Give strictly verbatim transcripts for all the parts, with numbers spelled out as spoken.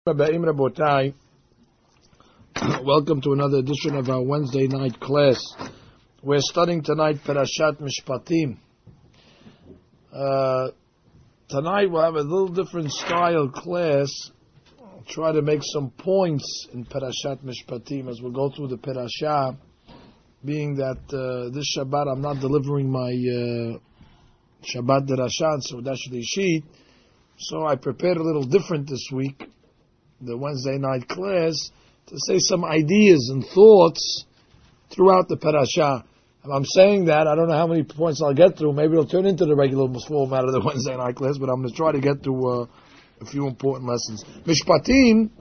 Rabbaim Rabotai, welcome to another edition of our Wednesday night class. We're studying tonight Parashat Mishpatim. Uh, tonight we'll have a little different style class. I'll try to make some points in Parashat Mishpatim as we go through the Parashah, being that uh, this Shabbat I'm not delivering my uh, Shabbat Derashat, so that's the sheet. So I prepared a little different this week, the Wednesday night class, to say some ideas and thoughts throughout the parasha. And I'm saying that, I don't know how many points I'll get through. Maybe it'll turn into the regular format of the Wednesday night class, but I'm going to try to get through uh, a few important lessons. Mishpatim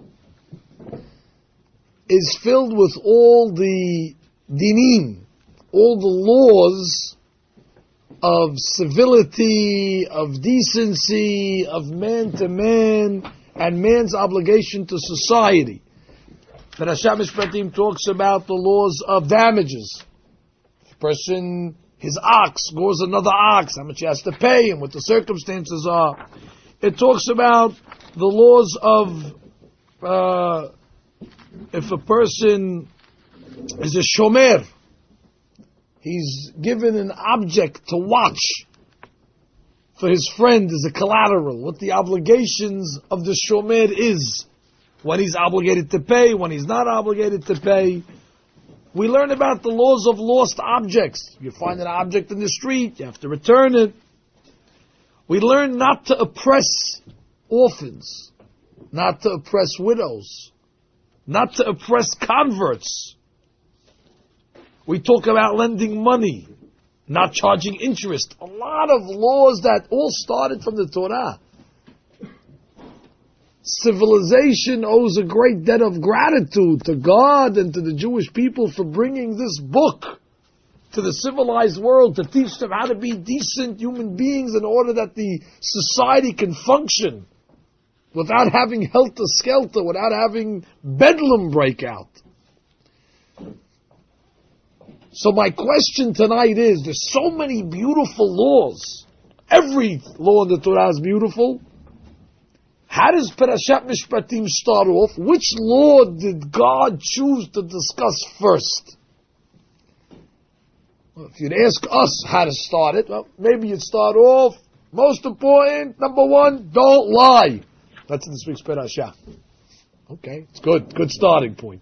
is filled with all the dinim, all the laws of civility, of decency, of man to man, and man's obligation to society. Parashat Mishpatim talks about the laws of damages. If a person, his ox, goes another ox, how much he has to pay and what the circumstances are. It talks about the laws of uh, if a person is a shomer, he's given an object to watch for his friend as a collateral, what the obligations of the shomer is, when he's obligated to pay, when he's not obligated to pay. We learn about the laws of lost objects. You find an object in the street, you have to return it. We learn not to oppress orphans, not to oppress widows, not to oppress converts. We talk about lending money, not charging interest. A lot of laws that all started from the Torah. Civilization owes a great debt of gratitude to God and to the Jewish people for bringing this book to the civilized world to teach them how to be decent human beings in order that the society can function without having helter-skelter, without having bedlam break out. So my question tonight is, there's so many beautiful laws. Every law in the Torah is beautiful. How does Parashat Mishpatim start off? Which law did God choose to discuss first? Well, if you'd ask us how to start it, well, maybe you'd start off, most important, number one, don't lie. That's in this week's Parashat. Okay, it's good. Good starting point.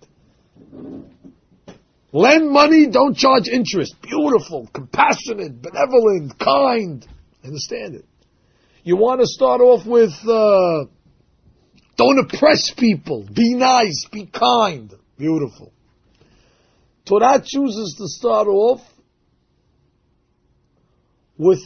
Lend money, don't charge interest. Beautiful, compassionate, benevolent, kind. Understand it. You want to start off with, uh, don't oppress people. Be nice, be kind. Beautiful. Torah chooses to start off with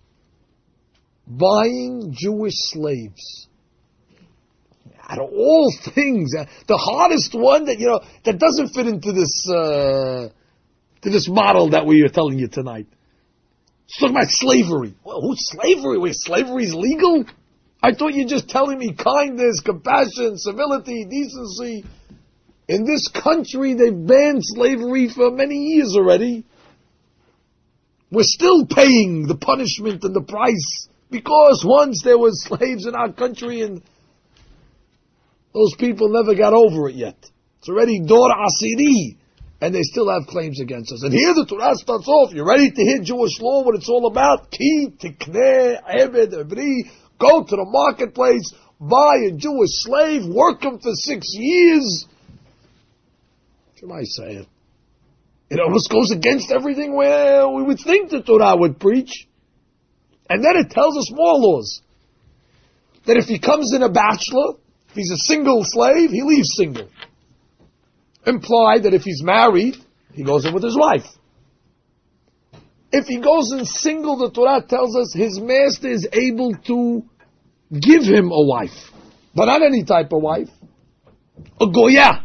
buying Jewish slaves. Out of all things, the hardest one that, you know, that doesn't fit into this, uh, to this model that we are telling you tonight. It's talking about slavery. Well, who's slavery? Wait, slavery is legal? I thought you were just telling me kindness, compassion, civility, decency. In this country, they've banned slavery for many years already. We're still paying the punishment and the price because once there were slaves in our country and those people never got over it yet. It's already Dor Asiri, and they still have claims against us. And here the Torah starts off. You ready to hear Jewish law, what it's all about? Ki, tikneh, ebed, ebri. Go to the marketplace, buy a Jewish slave, work him for six years. What am I saying? It almost goes against everything where we would think the Torah would preach. And then it tells us more laws. That if he comes in a bachelor, if he's a single slave, he leaves single. Implied that if he's married, he goes in with his wife. If he goes in single, the Torah tells us his master is able to give him a wife. But not any type of wife. A goya.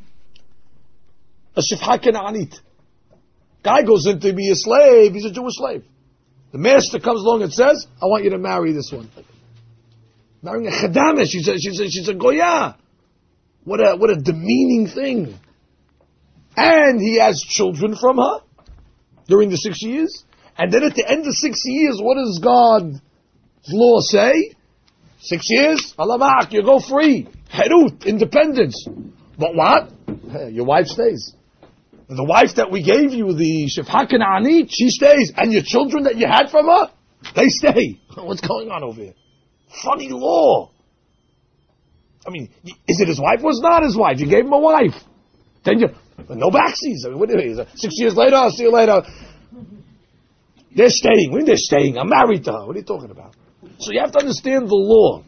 A shifha Kenanit. Guy goes in to be a slave, he's a Jewish slave. The master comes along and says, I want you to marry this one. Marrying a chadamah, she's a, she's a, she's a goya. What a, what a demeaning thing. And he has children from her during the six years. And then at the end of six years, what does God's law say? Six years, alamak, you go free. Herut, independence. But what? Hey, your wife stays. The wife that we gave you, the Shifha Kana'anit, she stays. And your children that you had from her, they stay. What's going on over here? Funny law. I mean, is it his wife or is not his wife? You gave him a wife. Then you, no backsies. I mean, what do you mean? Six years later, I'll see you later. They're staying. When they're staying, I'm married to her. What are you talking about? So you have to understand the law.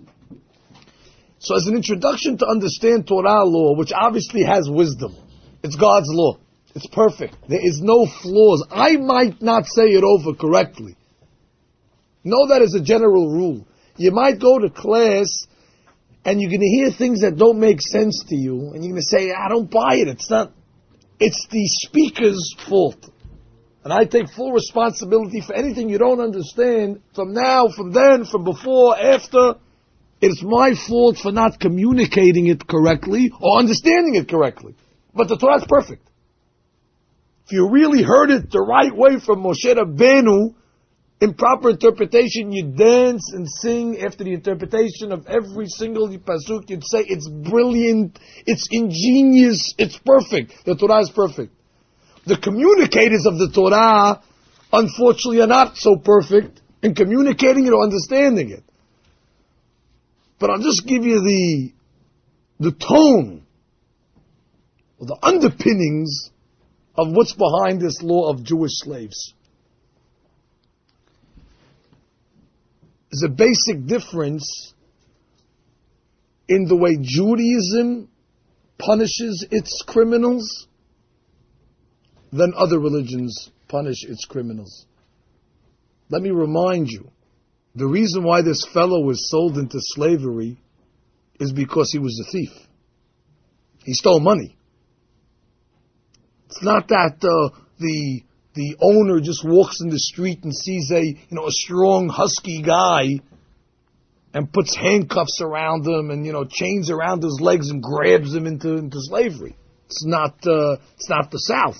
So as an introduction to understand Torah law, which obviously has wisdom, it's God's law. It's perfect. There is no flaws. I might not say it over correctly. Know that as a general rule. You might go to class and you're going to hear things that don't make sense to you, and you're going to say, I don't buy it. It's not. It's the speaker's fault. And I take full responsibility for anything you don't understand from now, from then, from before, after. It's my fault for not communicating it correctly or understanding it correctly. But the Torah is perfect. If you really heard it the right way from Moshe Rabbeinu, in proper interpretation, you dance and sing after the interpretation of every single pasuk. You'd say it's brilliant, it's ingenious, it's perfect. The Torah is perfect. The communicators of the Torah, unfortunately, are not so perfect in communicating it or understanding it. But I'll just give you the the tone or the underpinnings of what's behind this law of Jewish slaves. There's a basic difference in the way Judaism punishes its criminals than other religions punish its criminals. Let me remind you, the reason why this fellow was sold into slavery is because he was a thief. He stole money. It's not that uh, the the owner just walks in the street and sees a you know a strong husky guy and puts handcuffs around him and you know chains around his legs and grabs him into into slavery. It's not uh, it's not the South.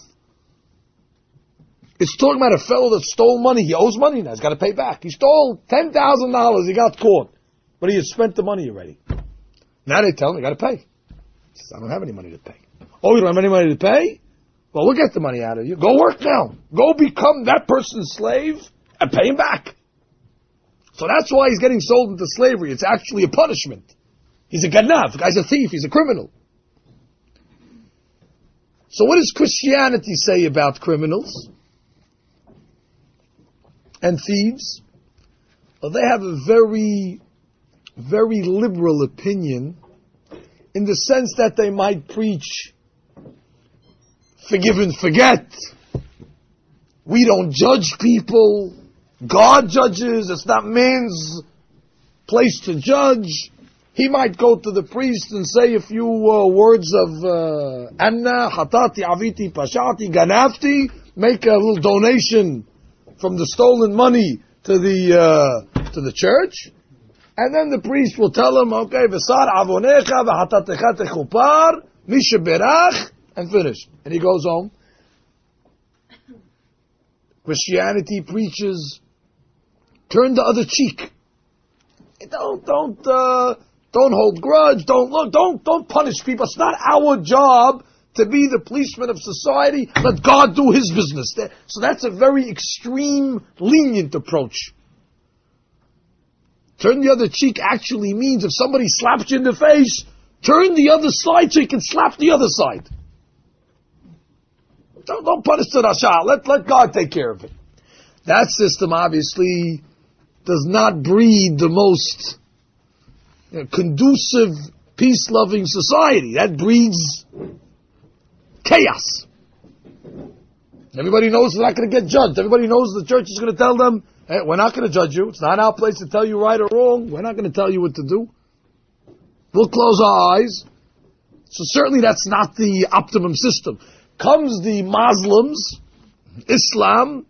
It's talking about a fellow that stole money. He owes money now. He's got to pay back. He stole ten thousand dollars. He got caught. But he had spent the money already. Now they tell him, you got to pay. He says, I don't have any money to pay. Oh, you don't have any money to pay? Well, we'll get the money out of you. Go work now. Go become that person's slave and pay him back. So that's why he's getting sold into slavery. It's actually a punishment. He's a ganav. The guy's a thief. He's a criminal. So what does Christianity say about criminals and thieves? Well, they have a very, very liberal opinion in the sense that they might preach forgive and forget. We don't judge people. God judges. It's not man's place to judge. He might go to the priest and say a few uh, words of Anna, Hatati, Aviti, Pashati, Ganafti, make a little donation from the stolen money to the uh, to the church, and then the priest will tell him, okay, V'sar avonecha v'hatatecha techupar, misha berach, and finish. And he goes home. Christianity preaches, turn the other cheek. Don't don't uh, don't hold grudge. Don't look. Don't don't punish people. It's not our job to be the policeman of society. Let God do His business. So that's a very extreme, lenient approach. Turn the other cheek actually means if somebody slaps you in the face, turn the other side so you can slap the other side. Don't, don't punish the Rasha. Let, let God take care of it. That system obviously does not breed the most you know, conducive, peace-loving society. That breeds chaos. Everybody knows they're not going to get judged. Everybody knows the church is going to tell them, hey, we're not going to judge you. It's not our place to tell you right or wrong. We're not going to tell you what to do. We'll close our eyes. So certainly that's not the optimum system. Comes the Muslims, Islam,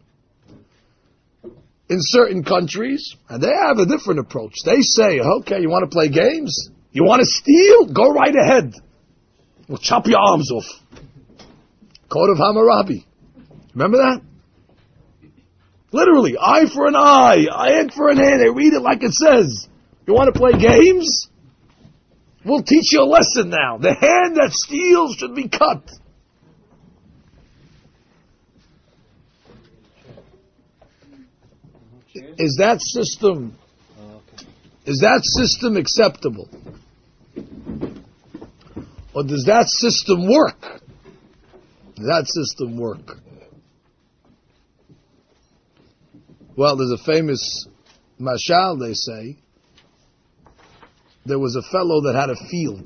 in certain countries, and they have a different approach. They say, okay, you want to play games? You want to steal? Go right ahead. We'll chop your arms off. Code of Hammurabi. Remember that? Literally, eye for an eye, hand for an hand. They read it like it says. You want to play games? We'll teach you a lesson now. The hand that steals should be cut. Is that system, is that system acceptable? Or does that system work? Does that system work? Well, there's a famous mashal, they say. There was a fellow that had a field.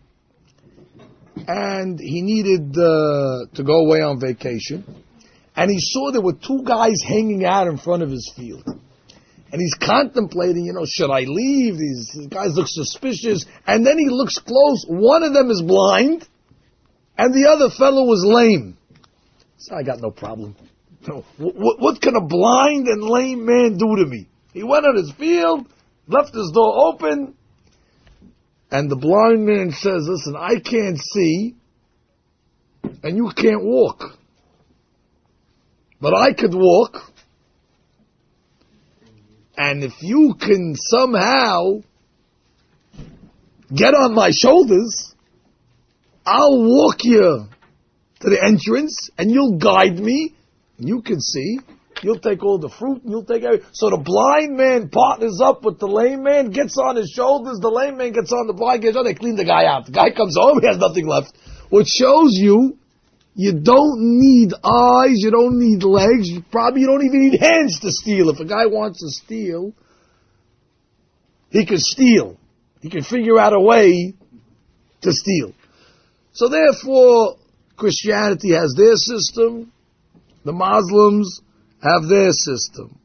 And he needed uh, to go away on vacation. And he saw there were two guys hanging out in front of his field. And he's contemplating, you know, should I leave? These, these guys look suspicious. And then he looks close. One of them is blind. And the other fellow was lame. So I got no problem. No. What, what can a blind and lame man do to me? He went on his field, left his door open. And the blind man says, listen, I can't see. And you can't walk. But I could walk, and if you can somehow get on my shoulders, I'll walk you to the entrance, and you'll guide me, and you can see. You'll take all the fruit, and you'll take everything. So the blind man partners up with the lame man, gets on his shoulders, the lame man gets on the blind, gets on, they clean the guy out. The guy comes home, he has nothing left. Which shows you, you don't need eyes, you don't need legs, you probably you don't even need hands to steal. If a guy wants to steal, he can steal. He can figure out a way to steal. So therefore, Christianity has their system, the Muslims have their system.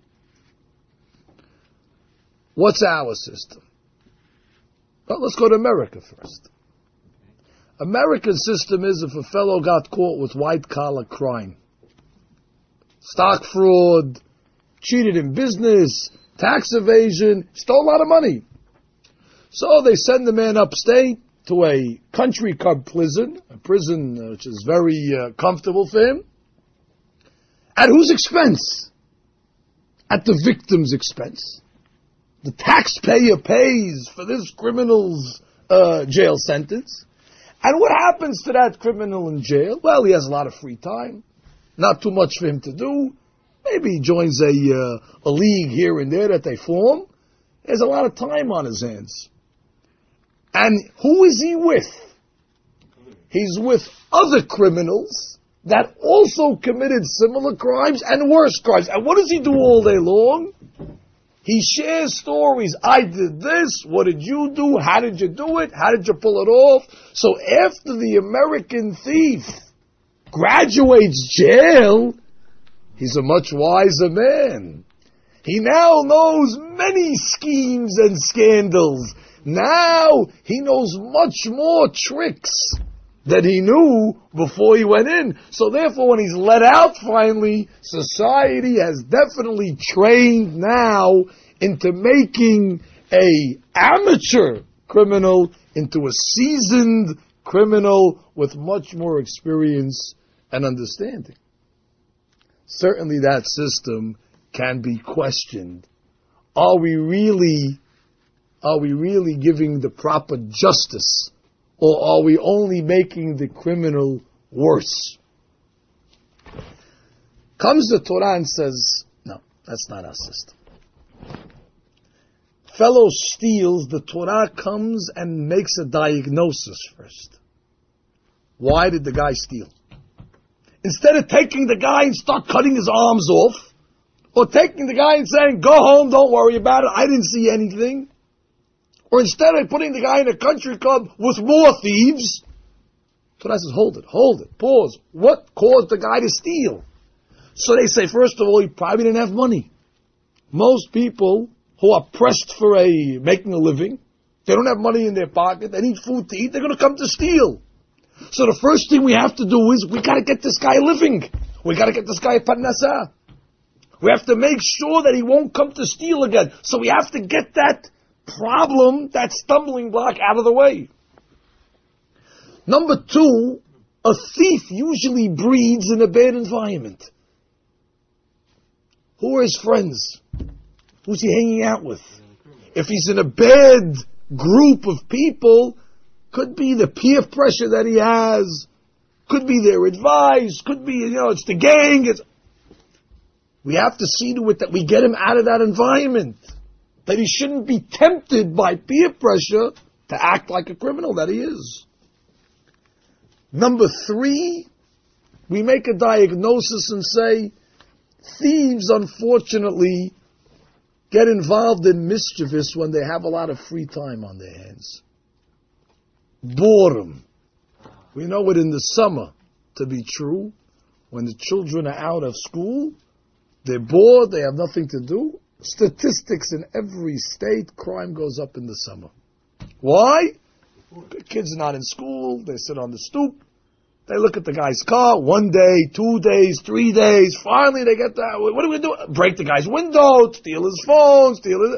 What's our system? Well, let's go to America first. American system is if a fellow got caught with white-collar crime, stock fraud, cheated in business, tax evasion, stole a lot of money. So they send the man upstate to a country club prison, a prison which is very uh, comfortable for him. At whose expense? At the victim's expense. The taxpayer pays for this criminal's uh, jail sentence. And what happens to that criminal in jail? Well, he has a lot of free time. Not too much for him to do. Maybe he joins a uh, a league here and there that they form. There's a lot of time on his hands. And who is he with? He's with other criminals that also committed similar crimes and worse crimes. And what does he do all day long? He shares stories. I did this. What did you do? How did you do it? How did you pull it off? So after the American thief graduates jail, he's a much wiser man. He now knows many schemes and scandals. Now he knows much more tricks than he knew before he went in. So therefore, when he's let out finally, society has definitely trained now into making a amateur criminal into a seasoned criminal with much more experience and understanding. Certainly that system can be questioned. Are we really, are we really giving the proper justice? Or are we only making the criminal worse? Comes the Torah and says, no, that's not our system. Fellow steals, the Torah comes and makes a diagnosis first. Why did the guy steal? Instead of taking the guy and start cutting his arms off, or taking the guy and saying, go home, don't worry about it, I didn't see anything. Or instead of putting the guy in a country club with more thieves, Torah says, hold it, hold it, pause. What caused the guy to steal? So they say, first of all, he probably didn't have money. Most people who are pressed for a making a living, they don't have money in their pocket, they need food to eat, they're going to come to steal. So the first thing we have to do is we got to get this guy living. We got to get this guy a parnasah. We have to make sure that he won't come to steal again. So we have to get that problem, that stumbling block out of the way. Number two, a thief usually breeds in a bad environment. Who are his friends? Who's he hanging out with? if he's in a bad group of people, could be the peer pressure that he has, could be their advice, could be, you know, it's the gang. It's... We have to see to it that we get him out of that environment. That he shouldn't be tempted by peer pressure to act like a criminal that he is. Number three, we make a diagnosis and say, thieves, unfortunately, get involved in mischievous when they have a lot of free time on their hands. Boredom. We know it in the summer to be true. When the children are out of school, they're bored, they have nothing to do. Statistics in every state, crime goes up in the summer. Why? The kids are not in school, they sit on the stoop, they look at the guy's car, one day, two days, three days, finally they get that, what are we going to do? Break the guy's window, steal his phone, steal his...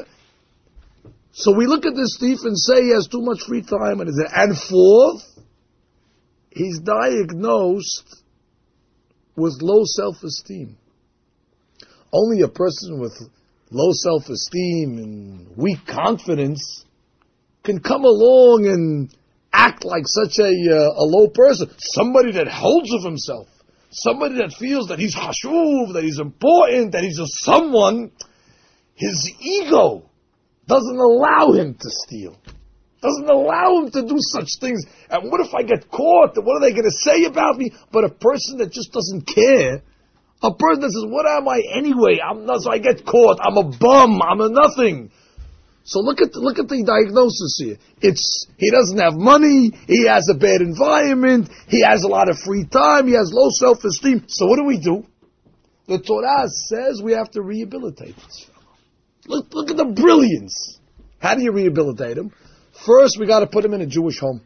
So we look at this thief and say he has too much free time, and, and fourth, he's diagnosed with low self-esteem. Only a person with low self-esteem and weak confidence can come along and act like such a, uh, a low person. Somebody that holds of himself. Somebody that feels that he's hashuv, that he's important, that he's a someone. His ego doesn't allow him to steal. Doesn't allow him to do such things. And what if I get caught? What are they going to say about me? But a person that just doesn't care, a person that says, what am I anyway? I'm not, so I get caught. I'm a bum. I'm a nothing. So look at, look at the diagnosis here. It's, he doesn't have money. He has a bad environment. He has a lot of free time. He has low self-esteem. So what do we do? The Torah says we have to rehabilitate this fellow. Look, look at the brilliance. How do you rehabilitate him? First, we got to put him in a Jewish home.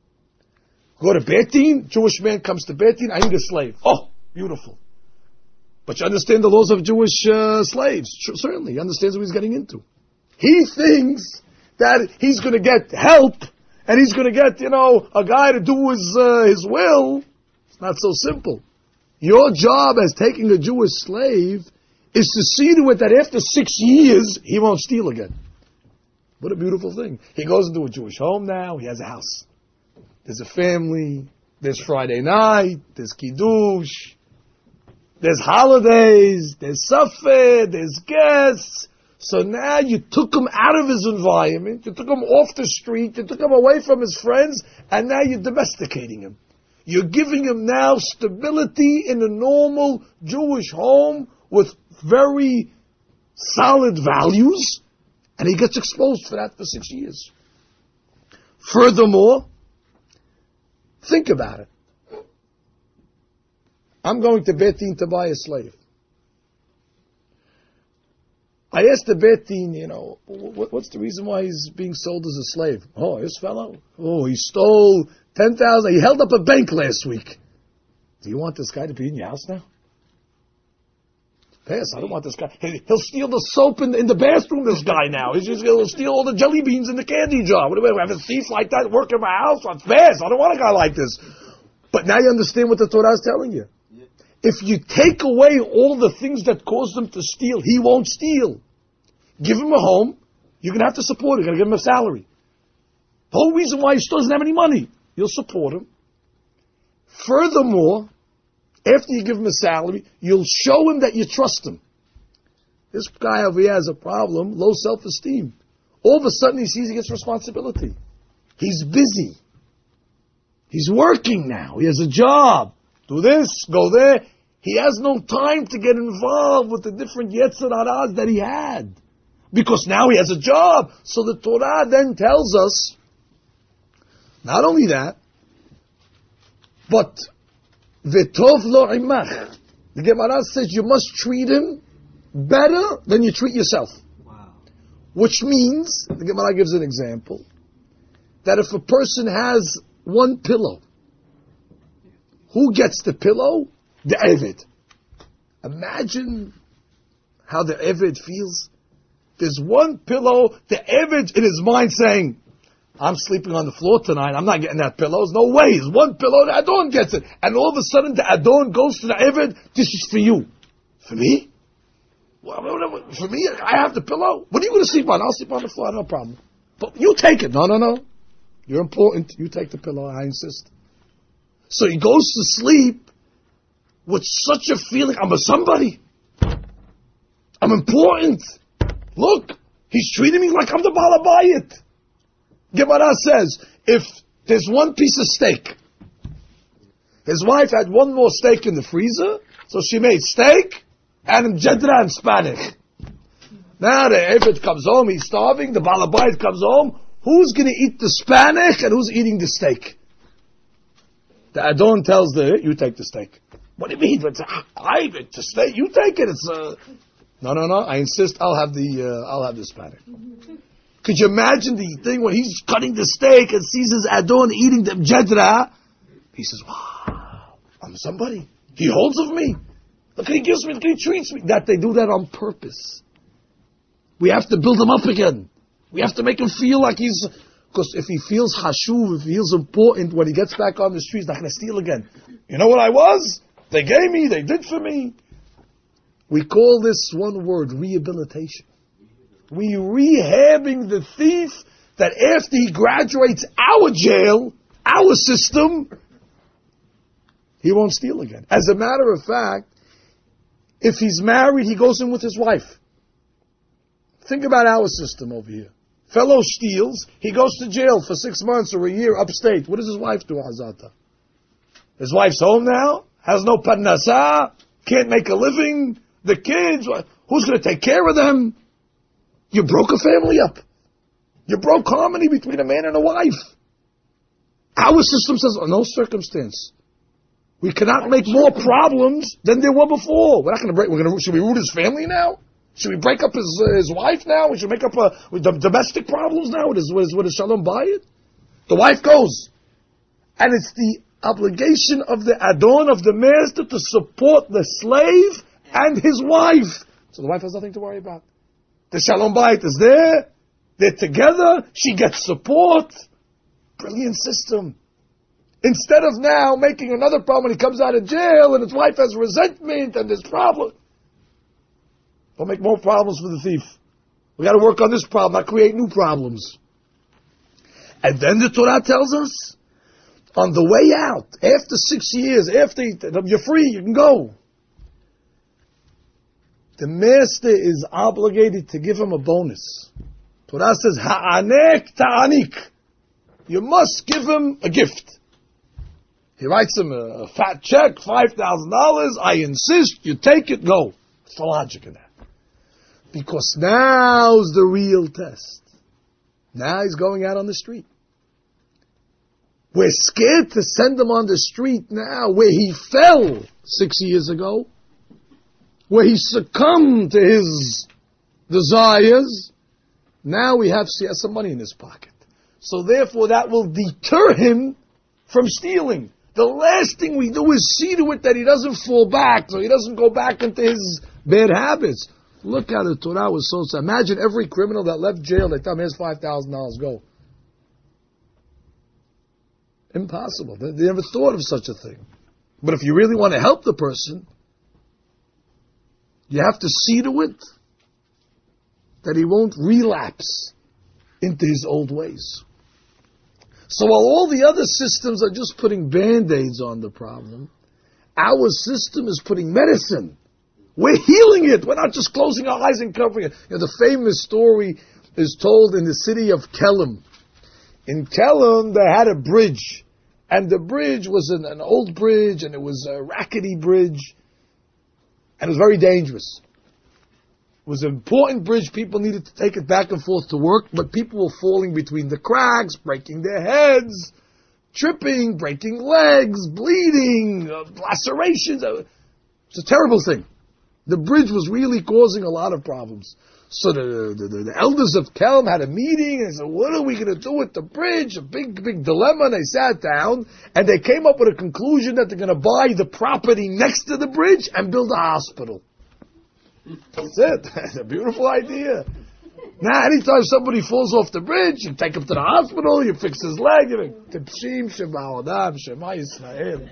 Go to Beit Din. Jewish man comes to Beit Din. I need a slave. Oh, beautiful. But you understand the laws of Jewish uh, slaves. Sure, certainly, he understands what he's getting into. He thinks that he's going to get help, and he's going to get, you know, a guy to do his uh, his will. It's not so simple. Your job as taking a Jewish slave is to see to it that after six years, he won't steal again. What a beautiful thing. He goes into a Jewish home now. He has a house. There's a family. There's Friday night. There's Kiddush. There's holidays, there's safed, there's guests. So now you took him out of his environment, you took him off the street, you took him away from his friends, and now you're domesticating him. You're giving him now stability in a normal Jewish home with very solid values, and he gets exposed for that for six years. Furthermore, think about it. I'm going to Beit Din to buy a slave. I asked the Beit Din, you know, what's the reason why he's being sold as a slave? Oh, this fellow? Oh, he stole ten thousand. He held up a bank last week. Do you want this guy to be in your house now? Pass, I don't want this guy. He'll steal the soap in, in the bathroom, this guy now. He's just going to steal all the jelly beans in the candy jar. What do we have, a thief like that work in my house? That's fast. I don't want a guy like this. But now you understand what the Torah is telling you. If you take away all the things that cause him to steal, he won't steal. Give him a home. You're going to have to support him. You're going to give him a salary. The whole reason why he still doesn't have any money, you'll support him. Furthermore, after you give him a salary, you'll show him that you trust him. This guy over here has a problem, low self-esteem. All of a sudden he sees he gets responsibility. He's busy. He's working now. He has a job. Do this, go there. He has no time to get involved with the different Yetzer Haras that he had. Because now he has a job. So the Torah then tells us, not only that, but V'tov lo imach. The Gemara says you must treat him better than you treat yourself. Wow. Which means, the Gemara gives an example, that if a person has one pillow, who gets the pillow? The Eved. Imagine how the Eved feels. There's one pillow, the Eved in his mind saying, I'm sleeping on the floor tonight, I'm not getting that pillow. There's no way. There's one pillow, the Adon gets it. And all of a sudden the Adon goes to the Eved, this is for you. For me? Well, for me, I have the pillow. What are you going to sleep on? I'll sleep on the floor, no problem. But you take it. No, no, no. You're important. You take the pillow. I insist. So he goes to sleep with such a feeling, I'm a somebody. I'm important. Look, he's treating me like I'm the Balabayit. Gemara says, if there's one piece of steak, his wife had one more steak in the freezer, so she made steak and jedra and Spanish. Now the Eved comes home, he's starving, the Balabayit comes home, who's going to eat the Spanish and who's eating the steak? The Adon tells the, you take the steak. What do you mean? It's, I eat the steak, you take it. It's uh... No, no, no, I insist, I'll have the, uh, I'll have the Spanish. Could you imagine the thing when he's cutting the steak and sees his Adon eating the jedra? He says, wow, I'm somebody. He holds of me. Look, he gives me, look, he treats me. That they do that on purpose. We have to build him up again. We have to make him feel like he's, because if he feels hashuv, if he feels important, when he gets back on the street, he's not going to steal again. You know what I was? They gave me, they did for me. We call this one word, rehabilitation. We rehabbing the thief that after he graduates our jail, our system, he won't steal again. As a matter of fact, if he's married, he goes in with his wife. Think about our system over here. Fellow steals, he goes to jail for six months or a year upstate. What does his wife do, Hazata? His wife's home now, has no parnasah, can't make a living. The kids, who's going to take care of them? You broke a family up. You broke harmony between a man and a wife. Our system says, oh, no circumstance. We cannot make more problems than there were before. We're not going to break. We're going to. Should we root his family now? Should we break up his uh, his wife now? We should make up uh, with the domestic problems now with his with his, with his shalom bayit. The wife goes, and it's the obligation of the adon of the master to support the slave and his wife. So the wife has nothing to worry about. The shalom bayit is there. They're together. She gets support. Brilliant system. Instead of now making another problem when he comes out of jail and his wife has resentment and there's problems. Don't make more problems for the thief. We got to work on this problem, not create new problems. And then the Torah tells us, on the way out, after six years, after you're free, you can go. The master is obligated to give him a bonus. Torah says, ha'anek ta'anik. You must give him a gift. He writes him a, a fat check, five thousand dollars. I insist, you take it, go. What's the logic in that? Because now's the real test. Now he's going out on the street. We're scared to send him on the street now where he fell six years ago, where he succumbed to his desires. Now we have, he has some money in his pocket. So therefore that will deter him from stealing. The last thing we do is see to it that he doesn't fall back, so he doesn't go back into his bad habits. Look how the Torah was so sad. Imagine every criminal that left jail, they tell him, here's five thousand dollars, go. Impossible. They, they never thought of such a thing. But if you really want to help the person, you have to see to it that he won't relapse into his old ways. So while all the other systems are just putting Band-Aids on the problem, our system is putting medicine. We're healing it. We're not just closing our eyes and covering it. You know, the famous story is told in the city of Kelm. In Kelm, they had a bridge. And the bridge was an, an old bridge, and it was a rackety bridge. And it was very dangerous. It was an important bridge. People needed to take it back and forth to work, but people were falling between the cracks, breaking their heads, tripping, breaking legs, bleeding, uh, lacerations. It's a terrible thing. The bridge was really causing a lot of problems. So the, the, the, the elders of Kelm had a meeting, and they said, what are we going to do with the bridge? A big, big dilemma. And they sat down, and they came up with a conclusion that they're going to buy the property next to the bridge and build a hospital. That's it. That's a beautiful idea. Now, anytime somebody falls off the bridge, you take him to the hospital, you fix his leg, you make Tipshim, Shema Odam, Shema Yisrael.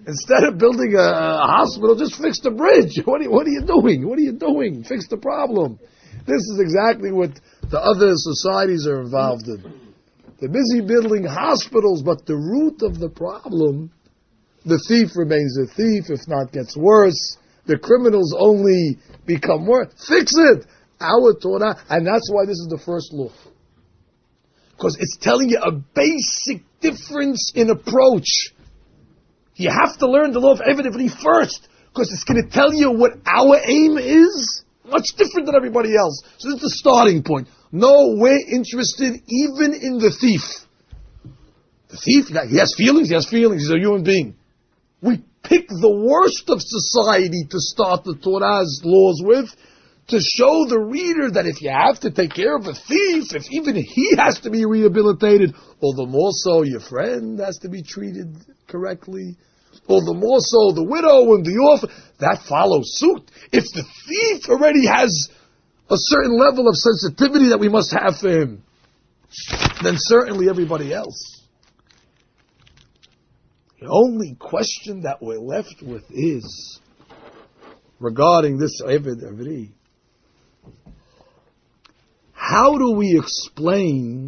Instead of building a, a hospital, just fix the bridge. What are, you, what are you doing? What are you doing? Fix the problem. This is exactly what the other societies are involved in. They're busy building hospitals, but the root of the problem, the thief remains a thief, if not gets worse. The criminals only become worse. Fix it! Our Torah, and that's why this is the first law. Because it's telling you a basic difference in approach. You have to learn the law of Eved first, because it's going to tell you what our aim is, much different than everybody else. So this is the starting point. No, we're interested even in the thief. The thief, he has feelings, he has feelings, he's a human being. We pick the worst of society to start the Torah's laws with, to show the reader that if you have to take care of a thief, if even he has to be rehabilitated, all the more so your friend has to be treated correctly, all the more so the widow and the orphan, that follows suit. If the thief already has a certain level of sensitivity that we must have for him, then certainly everybody else. The only question that we're left with is, regarding this Eved Ivri, how do we explain,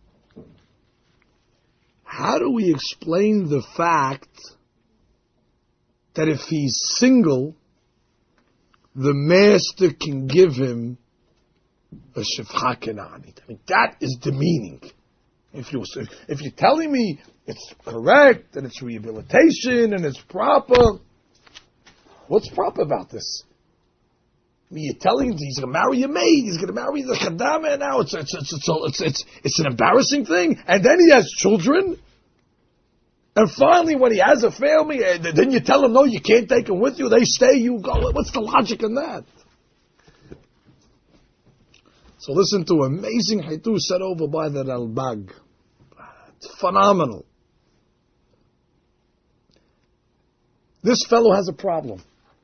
how do we explain the fact that if he's single, the master can give him a shefcha kenanit? I mean, that is demeaning. If you if you're telling me it's correct and it's rehabilitation and it's proper, what's proper about this? I mean, you're telling him he's going to marry your maid, he's going to marry the chadama, now it's it's it's it's, it's it's it's an embarrassing thing, and then he has children, and finally when he has a family, then you tell him no, you can't take them with you. They stay, you go. What's the logic in that? So listen to an amazing Hitu said over by the Ralbag. It's phenomenal. This fellow has a problem.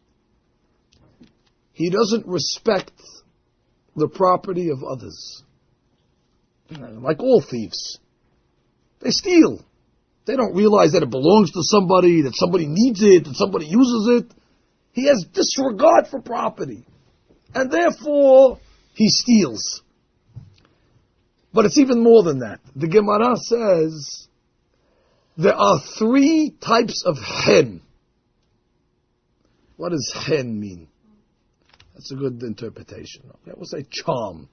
He doesn't respect the property of others. Like all thieves. They steal. They don't realize that it belongs to somebody, that somebody needs it, that somebody uses it. He has disregard for property. And therefore, he steals. But it's even more than that. The Gemara says there are three types of hen. What does hen mean? That's a good interpretation. Okay, we'll say charm.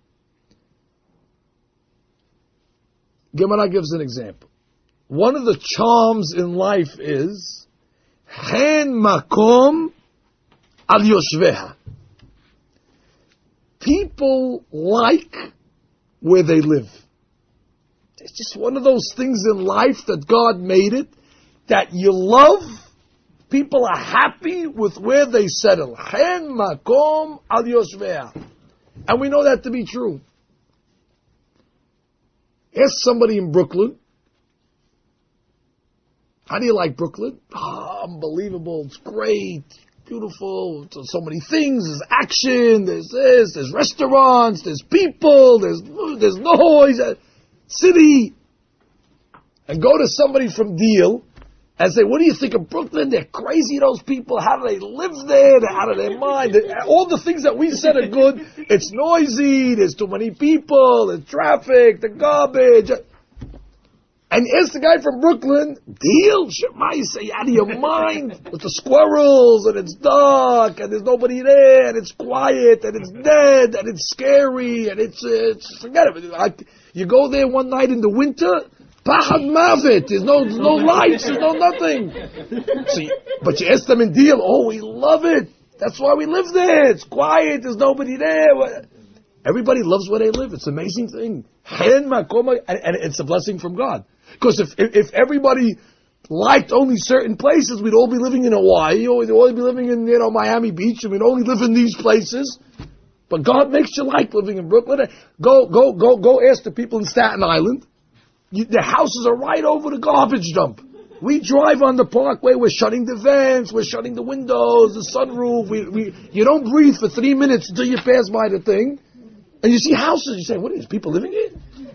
Gemara gives an example. One of the charms in life is hen makom al yoshveha. People like where they live. It's just one of those things in life that God made it, that you love. People are happy with where they settle. Hen makom al yoshveha. And we know that to be true. Ask somebody in Brooklyn, how do you like Brooklyn? Oh, unbelievable, it's great, beautiful, there's so many things, there's action, there's this, there's restaurants, there's people, there's, there's noise, city. And go to somebody from Deal and say, what do you think of Brooklyn? They're crazy, those people. How do they live there? They're out of their mind. All the things that we said are good. It's noisy. There's too many people. There's traffic. The garbage. And ask the guy from Brooklyn, Deal? Shema, you say, out of your mind. With the squirrels, and it's dark, and there's nobody there, and it's quiet, and it's dead, and it's scary, and it's, uh, it's forget it. I, you go there one night in the winter, Pachad Mavet. There's no, there's no lights. There's no nothing. So you, but you ask them in Deal. Oh, we love it. That's why we live there. It's quiet. There's nobody there. Everybody loves where they live. It's an amazing thing. And, and it's a blessing from God. Because if, if if everybody liked only certain places, we'd all be living in Hawaii, or we'd all be living in, you know, Miami Beach, and we'd only live in these places. But God makes you like living in Brooklyn. Go, go, go, go ask the people in Staten Island. You, the houses are right over the garbage dump. We drive on the parkway, we're shutting the vents, we're shutting the windows, the sunroof. We, we, you don't breathe for three minutes until you pass by the thing. And you see houses, you say, what are these people living here?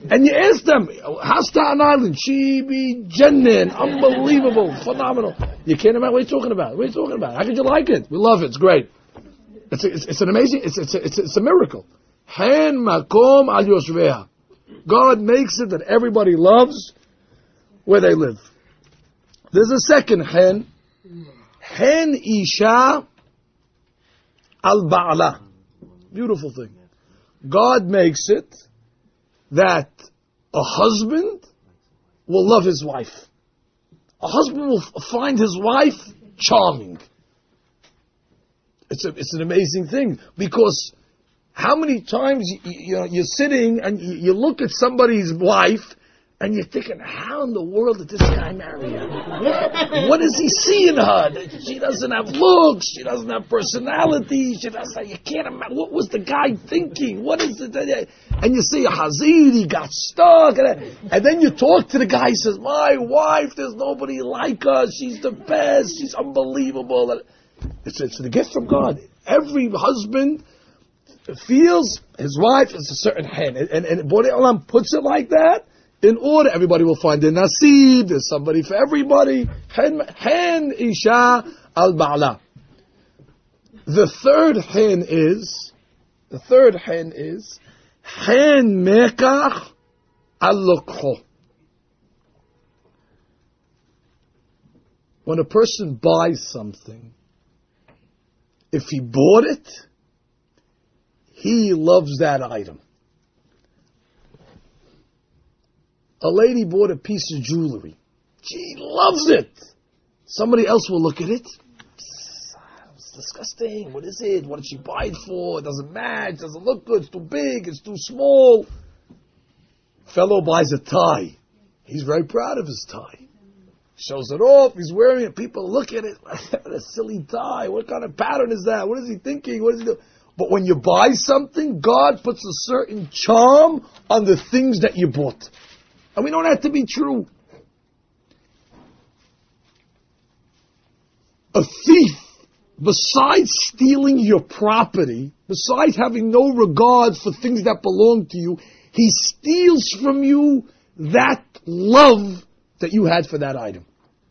And you ask them, how's Staten Island? Chibi, Jenin, unbelievable, phenomenal. You can't imagine what you're talking about. What are you talking about? How could you like it? We love it. It's great. It's, a, it's, it's an amazing, it's, it's, a, it's, a, it's a miracle. Hen makom al yoshveha. God makes it that everybody loves where they live. There's a second hen. Hen isha al ba'ala. Beautiful thing. God makes it that a husband will love his wife. A husband will find his wife charming. It's a, it's an amazing thing, because how many times you, you know, you're sitting and you, you look at somebody's wife and you're thinking, how in the world did this guy marry her? What does he see in her? She doesn't have looks. She doesn't have personality. She doesn't. You can't imagine. What was the guy thinking? What is it? And you see a Hazid, he got stuck. And then you talk to the guy, he says, my wife, there's nobody like her. She's the best. She's unbelievable. It's, it's the gift from God. Every husband feels his wife is a certain hen. And, and, and Borei Olam puts it like that. In order, everybody will find their nasib. There's somebody for everybody. Hen, hen isha al ba'ala. The third hen is, the third hen is, hen mekach al lokho. When a person buys something, if he bought it, he loves that item. A lady bought a piece of jewelry. She loves it. Somebody else will look at it. It's disgusting. What is it? What did she buy it for? It doesn't match. It doesn't look good. It's too big. It's too small. Fellow buys a tie. He's very proud of his tie. Shows it off. He's wearing it. People look at it. What a silly tie. What kind of pattern is that? What is he thinking? What is he doing? But when you buy something, God puts a certain charm on the things that you bought. And we know that to be true. A thief, besides stealing your property, besides having no regard for things that belong to you, he steals from you that love that you had for that item.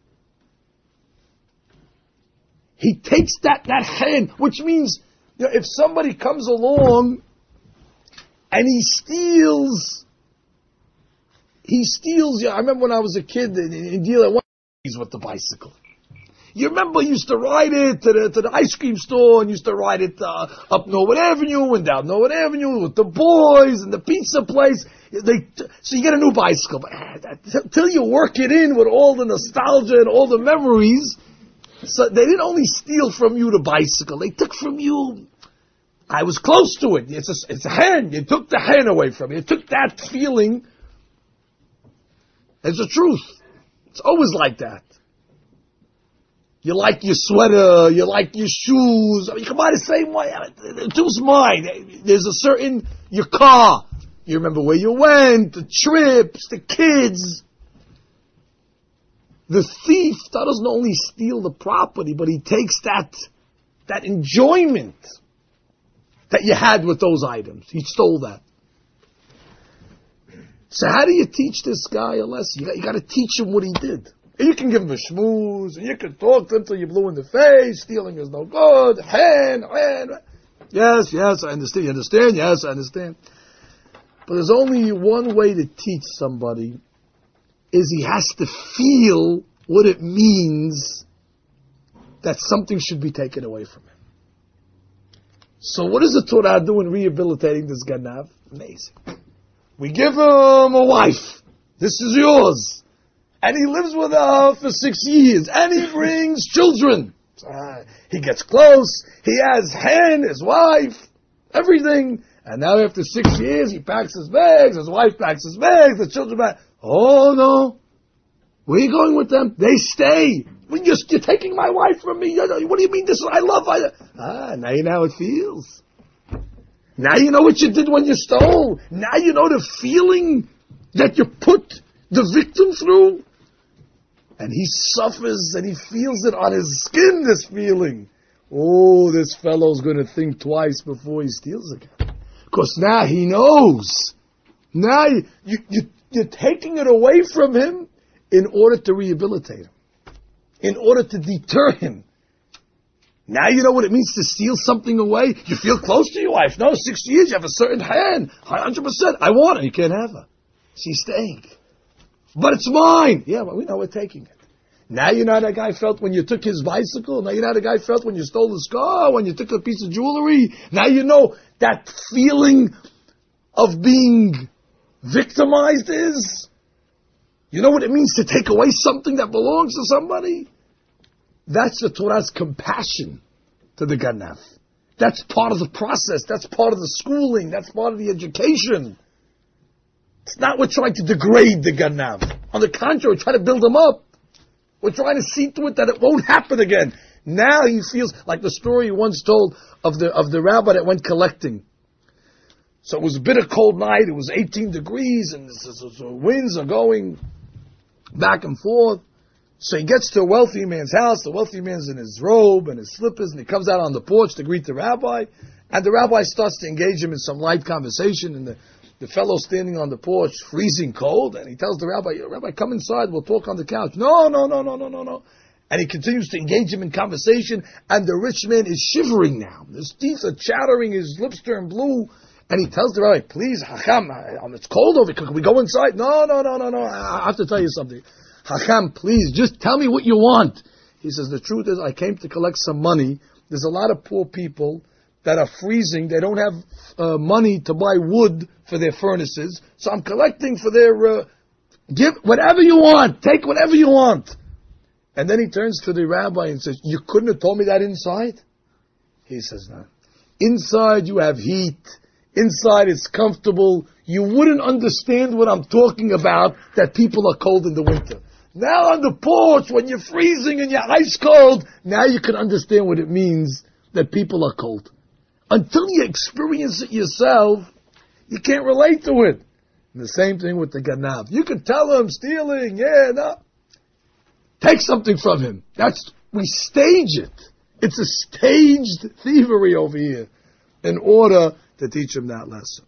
He takes that, that hand, which means, you know, if somebody comes along and he steals He steals. I remember when I was a kid in, in dealing with the bicycle. You remember you used to ride it to the to the ice cream store, and used to ride it uh, up Norwood Avenue and down Norwood Avenue with the boys and the pizza place. They so you get a new bicycle, but until you work it in with all the nostalgia and all the memories, so they didn't only steal from you the bicycle; they took from you. I was close to it. It's a, it's a hand. You took the hand away from me. You took that feeling. It's the truth. It's always like that. You like your sweater, you like your shoes. I mean, you can buy the same way. It was mine. There's a certain, your car. You remember where you went, the trips, the kids. The thief doesn't only steal the property, but he takes that, that enjoyment that you had with those items. He stole that. So how do you teach this guy a lesson? You got, you got to teach him what he did. And you can give him a schmooze, and you can talk to him till you're blue in the face. Stealing is no good. Hand, hand. Yes, yes, I understand. You understand? Yes, I understand. But there's only one way to teach somebody, is he has to feel what it means that something should be taken away from him. So what does the Torah do in rehabilitating this Ganav? Amazing. We give him a wife. This is yours. And he lives with her for six years. And he brings children. Uh, he gets close. He has Hen, his wife, everything. And now after six years, he packs his bags. His wife packs his bags. The children back. Oh, no. Where are you going with them? They stay. You're, you're taking my wife from me. What do you mean this is I love? I, ah, now you know how it feels. Now you know what you did when you stole. Now you know the feeling that you put the victim through. And he suffers and he feels it on his skin, this feeling. Oh, this fellow's going to think twice before he steals again. Because now he knows Now you, you, you, you're taking it away from him in order to rehabilitate him, in order to deter him. Now you know what it means to steal something away. You feel close to your wife. No, six years, you have a certain hand. one hundred percent. I want her. You can't have her. She's staying. But it's mine. Yeah, well, we know we're taking it. Now you know how that guy felt when you took his bicycle. Now you know how the guy felt when you stole his car, when you took a piece of jewelry. Now you know that feeling of being victimized is. You know what it means to take away something that belongs to somebody? That's the Torah's compassion to the Ganav. That's part of the process. That's part of the schooling. That's part of the education. It's not we're trying to degrade the Ganav. On the contrary, we're trying to build him up. We're trying to see to it that it won't happen again. Now he feels like the story he once told of the of the rabbi that went collecting. So it was a bitter cold night. It was eighteen degrees, and the winds are going back and forth. So he gets to a wealthy man's house. The wealthy man's in his robe and his slippers, and he comes out on the porch to greet the rabbi. And the rabbi starts to engage him in some light conversation. And the, the fellow standing on the porch, freezing cold, and he tells the rabbi, "Rabbi, come inside. We'll talk on the couch." No, no, no, no, no, no, no. And he continues to engage him in conversation. And the rich man is shivering now. His teeth are chattering. His lips turn blue. And he tells the rabbi, "Please, Hacham, it's cold over here. Can we go inside?" No, no, no, no, no. I have to tell you something. Hacham, please, just tell me what you want. He says, the truth is, I came to collect some money. There's a lot of poor people that are freezing. They don't have uh, money to buy wood for their furnaces. So I'm collecting for their, uh, give whatever you want. Take whatever you want. And then he turns to the rabbi and says, you couldn't have told me that inside? He says, no. Inside you have heat. Inside it's comfortable. You wouldn't understand what I'm talking about, that people are cold in the winter. Now on the porch, when you're freezing and you're ice cold, now you can understand what it means that people are cold. Until you experience it yourself, you can't relate to it. And the same thing with the Ganav. You can tell him, stealing, yeah, no. Take something from him. That's, we stage it. It's a staged thievery over here in order to teach him that lesson.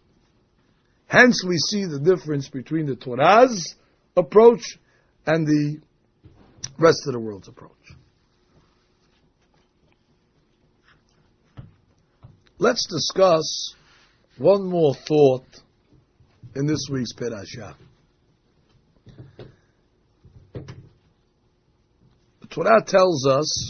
Hence we see the difference between the Torah's approach and the rest of the world's approach. Let's discuss one more thought in this week's Perashah. The Torah tells us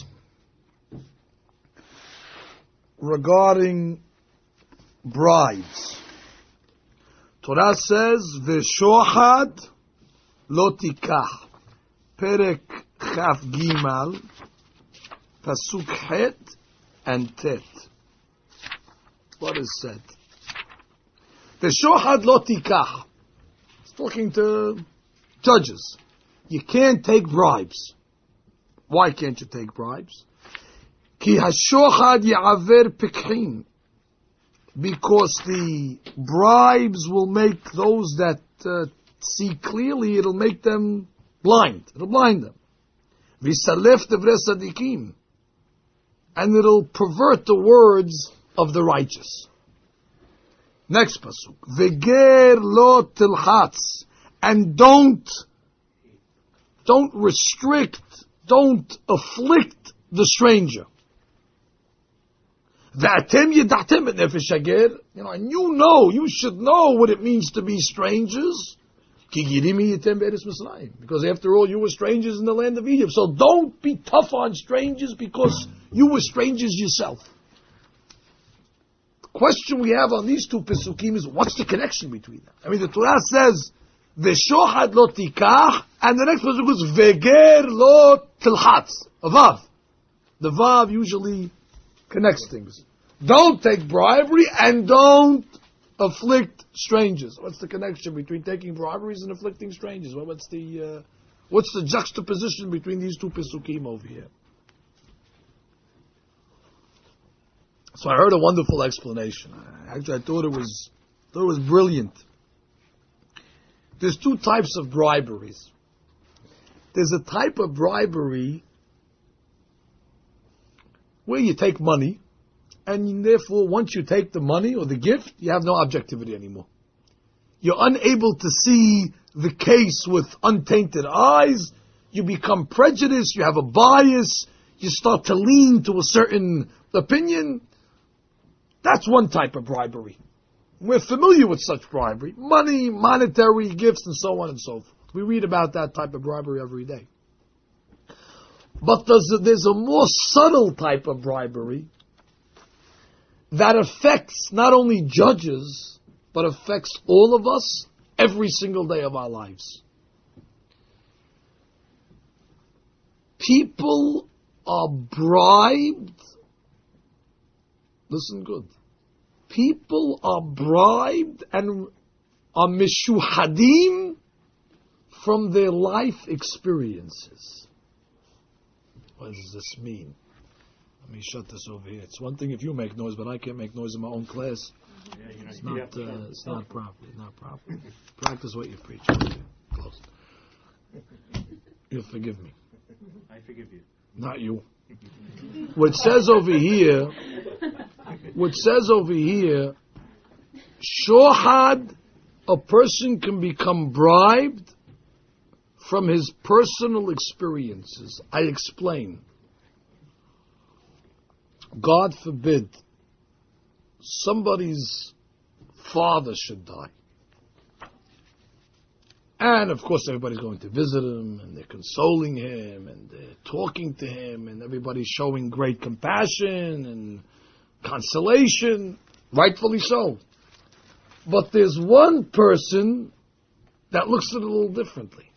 regarding bribes. Torah says, "V'shohad lo tikach." Perek Chaf Gimal, Pasuk Het and Tet. What is said? V'shohad lo tikach. It's talking to judges. You can't take bribes. Why can't you take bribes? Ki hashohad ya'aver pekhin. Because the bribes will make those that uh, see clearly, it'll make them blind. It'll blind them. V'salef devre sadikim. And it'll pervert the words of the righteous. Next pasuk. Veger lo tilchatz. And don't, don't restrict, don't afflict the stranger. V'atem yeda'tem et nefesh hager. You know, and you know, you should know what it means to be strangers. Ki girimi yetem be'eretz Mitzrayim. Because after all, you were strangers in the land of Egypt. So don't be tough on strangers because you were strangers yourself. The question we have on these two pesukim is, what's the connection between them? I mean, the Torah says, V'shohad lo tikach, and the next pasuk is, Veger lo tilchatz. A vav. The vav usually connects things. Don't take bribery and don't afflict strangers. What's the connection between taking briberies and afflicting strangers? Well, what's the uh, what's the juxtaposition between these two pesukim over here? So I heard a wonderful explanation. Actually, I thought it was thought it was brilliant. There's two types of briberies. There's a type of bribery where you take money, and therefore once you take the money or the gift, you have no objectivity anymore. You're unable to see the case with untainted eyes. You become prejudiced. You have a bias. You start to lean to a certain opinion. That's one type of bribery. We're familiar with such bribery. Money, monetary gifts, and so on and so forth. We read about that type of bribery every day. But there's a, there's a more subtle type of bribery that affects not only judges, but affects all of us every single day of our lives. People are bribed. Listen good. People are bribed and are mishuhadim from their life experiences. What does this mean? Let me shut this over here. It's one thing if you make noise, but I can't make noise in my own class. Yeah, it's not. Uh, it's not proper. It's not proper. Practice what you preach. Okay. Close. You'll forgive me. I forgive you. Not you. What says over here. What says over here. Shohad, a person can become bribed from his personal experiences. I explain. God forbid somebody's father should die. And of course everybody's going to visit him and they're consoling him and they're talking to him and everybody's showing great compassion and consolation, rightfully so. But there's one person that looks at it a little differently.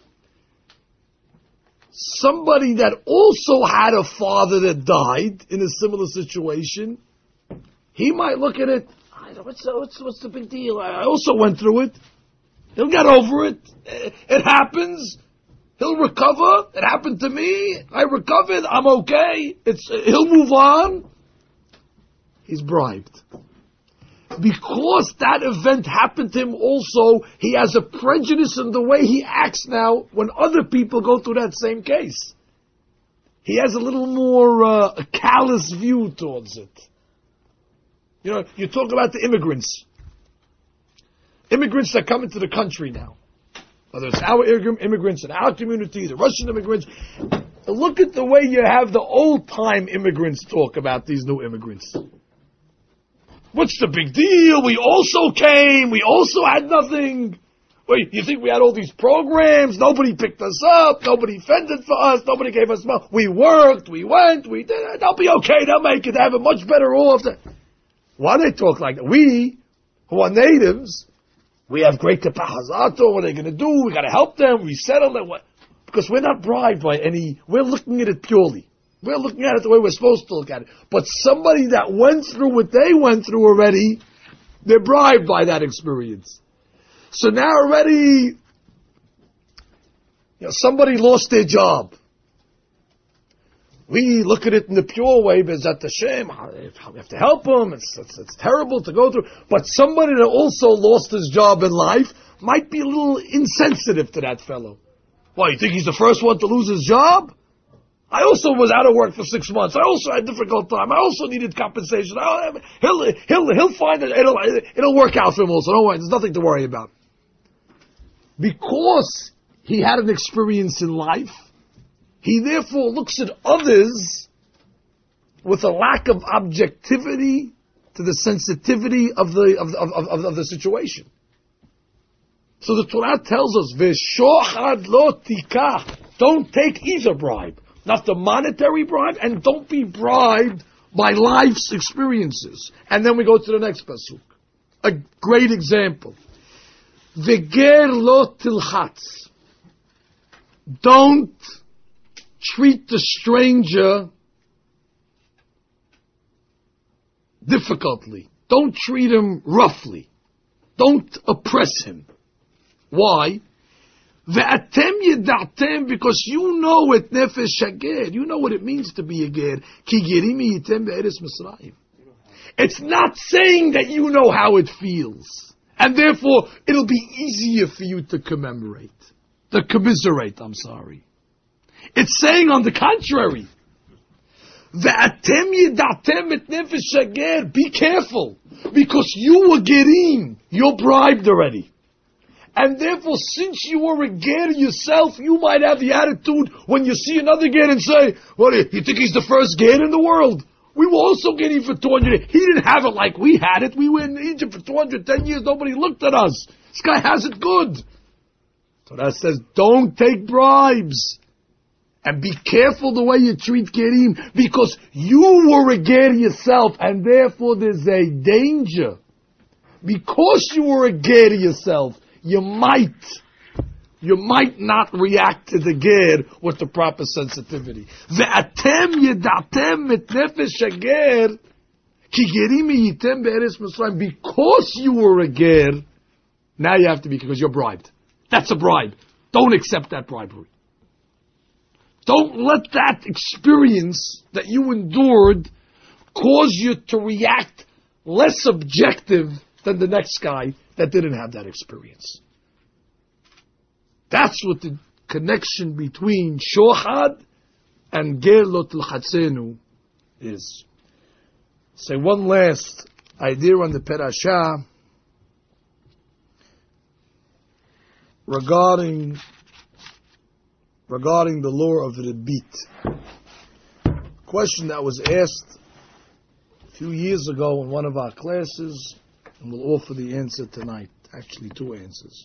Somebody that also had a father that died in a similar situation, he might look at it, I know, what's, what's, what's the big deal? I also went through it. He'll get over it. It happens. He'll recover. It happened to me. I recovered. I'm okay. It's, he'll move on. He's bribed. Because that event happened to him also, he has a prejudice in the way he acts now when other people go through that same case. He has a little more uh, a callous view towards it. You know, you talk about the immigrants. Immigrants that come into the country now. Whether it's our immigrants in our community, the Russian immigrants. Look at the way you have the old-time immigrants talk about these new immigrants. What's the big deal? We also came. We also had nothing. Wait, you think we had all these programs? Nobody picked us up. Nobody fended for us. Nobody gave us money. We worked. We went. We did. They'll be okay. They'll make it. They have it much better off. Why do they talk like that? We, who are natives, we have great capacity. What are they going to do? We got to help them. We settle them. Because we're not bribed by any. We're looking at it purely. We're looking at it the way we're supposed to look at it. But somebody that went through what they went through already, they're bribed by that experience. So now already, you know, somebody lost their job. We look at it in the pure way, Bezat Hashem, we have to help them, it's, it's, it's terrible to go through. But somebody that also lost his job in life might be a little insensitive to that fellow. Why, you think he's the first one to lose his job? I also was out of work for six months. I also had a difficult time. I also needed compensation. He'll, he'll, he'll find it. It'll, it'll work out for him also. Don't worry. There's nothing to worry about. Because he had an experience in life, he therefore looks at others with a lack of objectivity to the sensitivity of the, of, of, of, of the situation. So the Torah tells us, V'shochad lo tikach. Don't take either bribe. Not the monetary bribe, and don't be bribed by life's experiences. And then we go to the next pasuk. A great example. V'ger lo tilchatz. Don't treat the stranger difficultly. Don't treat him roughly. Don't oppress him. Why? Ve'atem yeda'atem, because you know it nefesh haged. You know what it means to be a ger. Ki gerim yitem be'eretz Mitzrayim. It's not saying that you know how it feels. And therefore, it'll be easier for you to commemorate. To commiserate, I'm sorry. It's saying on the contrary. Ve'atem yeda'atem et nefesh haged. Be careful. Because you were gerim. You're bribed already. And therefore, since you were a ger yourself, you might have the attitude when you see another ger and say, "What? You think he's the first ger in the world? We were also getting for two hundred. He didn't have it like we had it. We were in Egypt for two hundred ten years. Nobody looked at us. This guy has it good." Torah says, don't take bribes. And be careful the way you treat gerim, because you were a ger yourself, and therefore there's a danger. Because you were a ger yourself, you might, you might not react to the ger with the proper sensitivity. Ve'atem yedatem et nefesh hager, ki gerim yitem be'eretz Mitzrayim. Because you were a ger, now you have to be, because you're bribed. That's a bribe. Don't accept that bribery. Don't let that experience that you endured cause you to react less objective than the next guy that didn't have that experience. That's what the connection between shochad and ger lo tilchatzenu is. Say one last idea on the parasha regarding regarding the law of rebit. Question that was asked a few years ago in one of our classes, and we'll offer the answer tonight. Actually, two answers.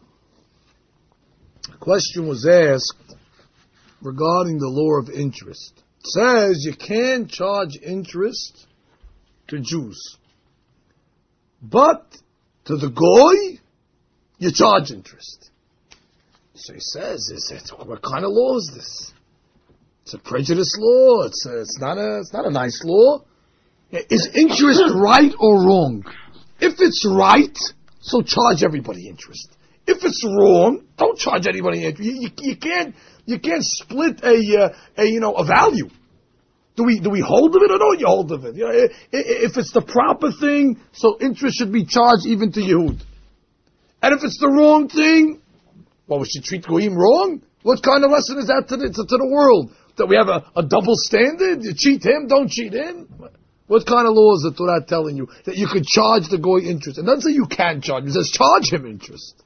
The question was asked regarding the law of interest. It says you can't charge interest to Jews, but to the goy, you charge interest. So he says, is it, what kind of law is this? It's a prejudice law. It's a, it's not a it's not a nice law. Is interest right or wrong? If it's right, so charge everybody interest. If it's wrong, don't charge anybody interest. You, you, you can't you can't split a uh, a you know a value. Do we do we hold of it or don't you hold of it? You know, if it's the proper thing, so interest should be charged even to Yehud. And if it's the wrong thing, well, we should treat Goyim wrong? What kind of lesson is that to the, to, to the world? That we have a, a double standard? You cheat him, don't cheat him? What kind of law is the Torah telling you? That you could charge the Goy interest. And doesn't say you can charge him, it says charge him interest.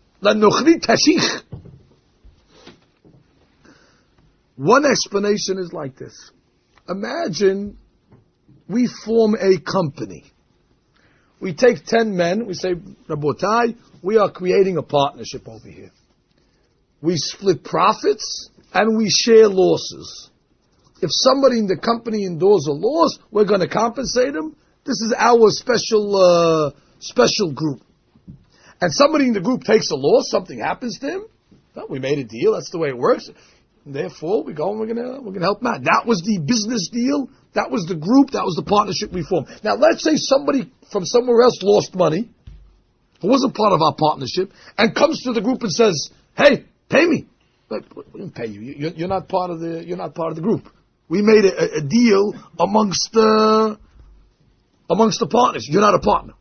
One explanation is like this. Imagine we form a company. We take ten men, we say, Rabotai, we are creating a partnership over here. We split profits and we share losses. If somebody in the company endures a loss, we're going to compensate them. This is our special uh, special group. And somebody in the group takes a loss, something happens to him. Well, we made a deal. That's the way it works. And therefore, we go and we're going to we're going to help him out. That was the business deal. That was the group. That was the partnership we formed. Now, let's say somebody from somewhere else lost money, who wasn't part of our partnership, and comes to the group and says, "Hey, pay me." But we didn't pay you. You're, you're not part of the. You're not part of the group. We made a, a deal amongst the amongst the partners. You're not a partner.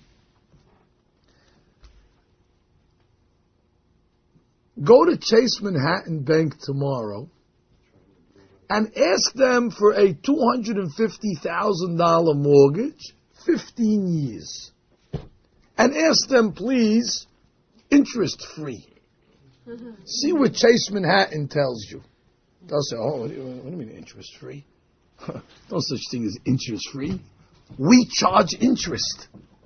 Go to Chase Manhattan Bank tomorrow and ask them for a two hundred fifty thousand dollars mortgage, fifteen years. And ask them, please, interest free. See what Chase Manhattan tells you. They'll say, oh, what do you, what do you mean interest free? No such thing as interest free. We charge interest.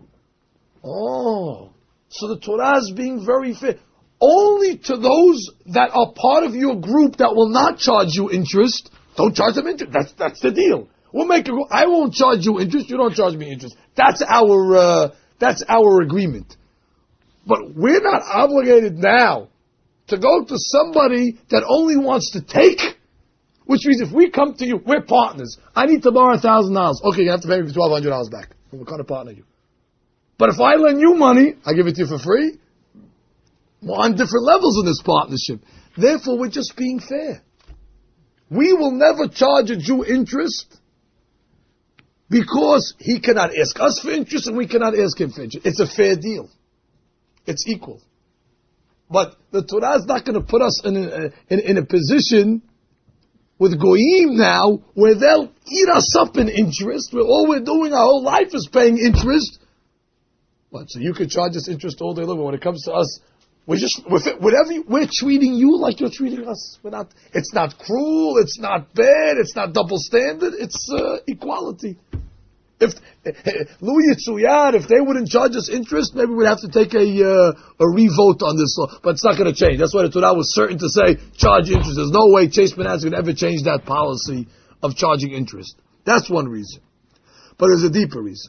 Oh, so the Torah is being very fair. Only to those that are part of your group that will not charge you interest, don't charge them interest. That's that's the deal. We'll make a. I won't charge you interest. You don't charge me interest. That's our uh, that's our agreement. But we're not obligated now to go to somebody that only wants to take. Which means if we come to you, we're partners. I need to borrow a thousand dollars. Okay, you have to pay me twelve hundred dollars back. What kind of partner are you? But if I lend you money, I give it to you for free. Well, on different levels in this partnership. Therefore, we're just being fair. We will never charge a Jew interest because he cannot ask us for interest and we cannot ask him for interest. It's a fair deal. It's equal. But the Torah is not going to put us in a, in, in a position with Goyim now where they'll eat us up in interest, where all we're doing our whole life is paying interest. What, so you can charge us interest all day long, but when it comes to us, We're just, whatever, we're treating you like you're treating us. We're not, it's not cruel, it's not bad, it's not double standard, it's uh, equality. If Louis Yitzuyad, if they wouldn't charge us interest, maybe we'd have to take a uh, a revote on this law. But it's not going to change. That's why the Torah was certain to say charge interest. There's no way Chase Manhattan is going to ever change that policy of charging interest. That's one reason. But there's a deeper reason.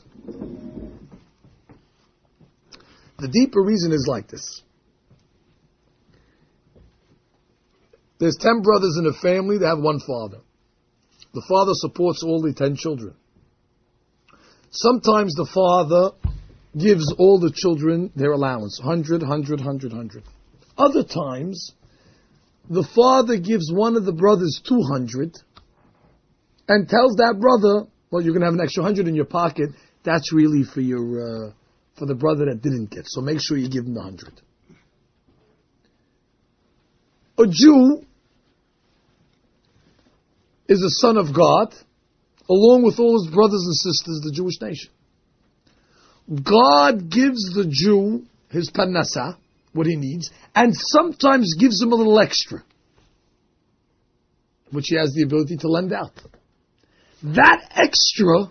The deeper reason is like this. There's ten brothers in a family that have one father. The father supports all the ten children. Sometimes the father gives all the children their allowance, one hundred, one hundred, one hundred, one hundred. Other times, the father gives one of the brothers two hundred and tells that brother, well, you're going to have an extra one hundred in your pocket. That's really for your uh, for the brother that didn't get. So make sure you give him the one hundred. A Jew is a son of God, along with all his brothers and sisters, the Jewish nation. God gives the Jew his parnasa, what he needs, and sometimes gives him a little extra, which he has the ability to lend out. That extra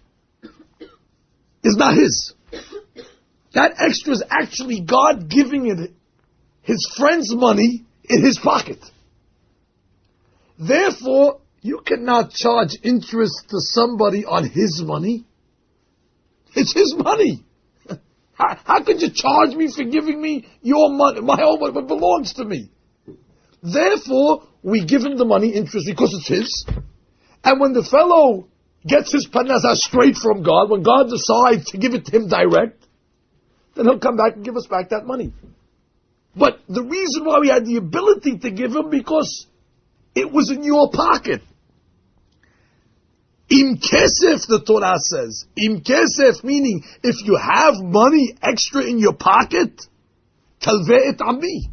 is not his. That extra is actually God giving it his friend's money in his pocket. Therefore, you cannot charge interest to somebody on his money. It's his money. How, how could you charge me for giving me your money, my own money, what belongs to me? Therefore, we give him the money interest because it's his. And when the fellow gets his parnasa straight from God, when God decides to give it to him direct, then he'll come back and give us back that money. But the reason why we had the ability to give him, because it was in your pocket. Im kesef, the Torah says. Im kesef, meaning if you have money extra in your pocket, talveh et ami.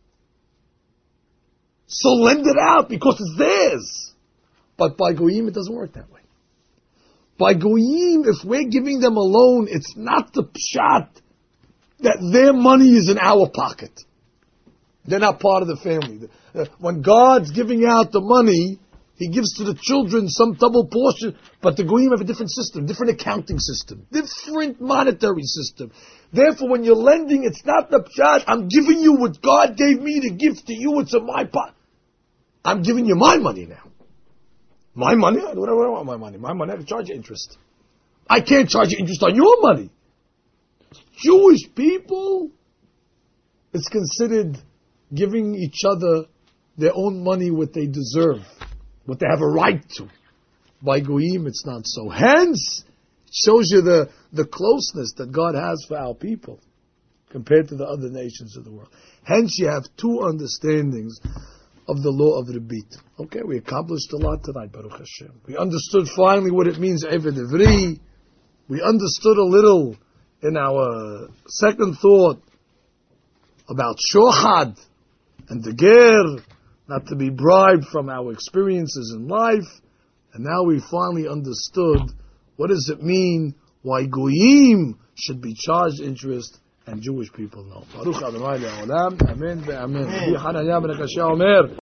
So lend it out because it's theirs. But by goyim, it doesn't work that way. By goyim, if we're giving them a loan, it's not the pshat that their money is in our pocket. They're not part of the family. When God's giving out the money, He gives to the children some double portion, but the goyim have a different system, different accounting system, different monetary system. Therefore, when you're lending, it's not the pshat, I'm giving you what God gave me to give to you, it's in my pot. I'm giving you my money now. My money? I don't want my money. My money, I have to charge you interest. I can't charge you interest on your money. Jewish people, it's considered giving each other their own money what they deserve, what they have a right to. By goyim, it's not so. Hence, it shows you the, the closeness that God has for our people compared to the other nations of the world. Hence, you have two understandings of the law of Rebbeit. Okay, we accomplished a lot tonight, Baruch Hashem. We understood finally what it means, Eved Ivri. We understood a little in our second thought about shochad and the ger, not to be bribed from our experiences in life. And now we finally understood what does it mean, why goyim should be charged interest and Jewish people no. Baruch Adonai le'olam. Amen ve'amen.